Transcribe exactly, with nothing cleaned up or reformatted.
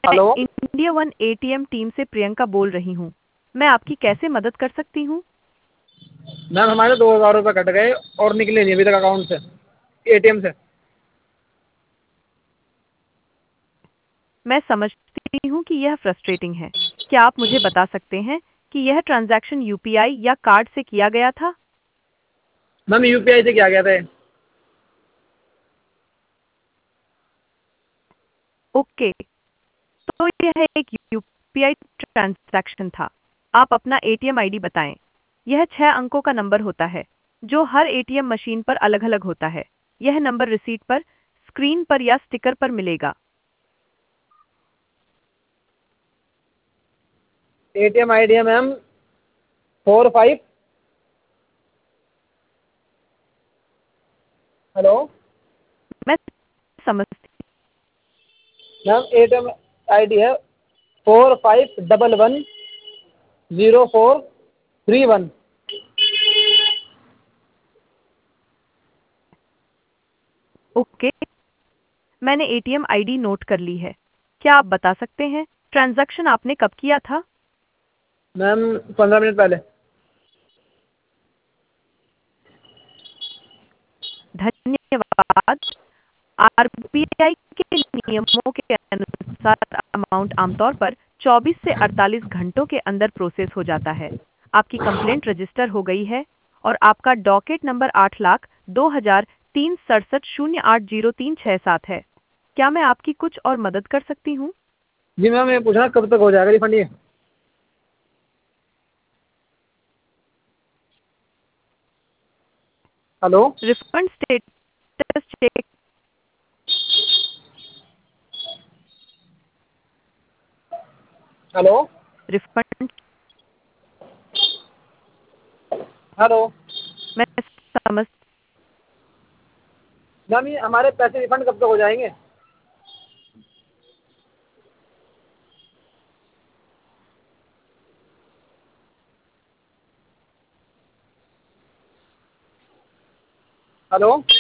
मैं hello India one ATM team से प्रियंका बोल रही हूँ। मैं आपकी कैसे मदद कर सकती हूँ? मैम, हमारे दो हज़ार रुपये कट गए और निकले नहीं अभी तक अकाउंट से, एटीएम से। मैं समझती हूँ कि यह फ्रस्ट्रेटिंग है। क्या आप मुझे बता सकते हैं कि यह ट्रांजैक्शन यूपीआई या कार्ड से किया गया था? मैम, यूपीआई से किया गया था। ओके, तो यह एक यूपीआई ट्रांजैक्शन था। आप अपना एटीएम आईडी बताएं। यह छह अंकों का नंबर होता है जो हर एटीएम मशीन पर अलग-अलग होता है। यह नंबर रिसीट पर, स्क्रीन पर या स्टिकर पर मिलेगा। एटीएम आई डी है मैम, फोर फाइव। हेलो मैं समझती मैम, एटीएम आई डी है four five double one zero four three one. Okay, मैंने एटीएम आईडी नोट कर ली है। क्या आप बता सकते हैं ट्रांजैक्शन आपने कब किया था? मैम, पंद्रह मिनट पहले। धन्यवाद। आरबीआई के नियमों के अनुसार अमाउंट आमतौर पर चौबीस से अड़तालीस घंटों के अंदर प्रोसेस हो जाता है। आपकी कंप्लेंट रजिस्टर हो गई है और आपका डॉकेट नंबर आठ लाख दो हजार तीन सड़सठ शून्य आठ जीरो तीन छह सात है। क्या मैं आपकी कुछ और मदद कर सकती हूँ? जी मैम, ये पूछना कब तक हो जाएगा रिफंड ये? Hello refund status check. Hello refund. Hello मैं समझ मैम, ये हमारे पैसे रिफंड कब तक हो जाएंगे? हेलो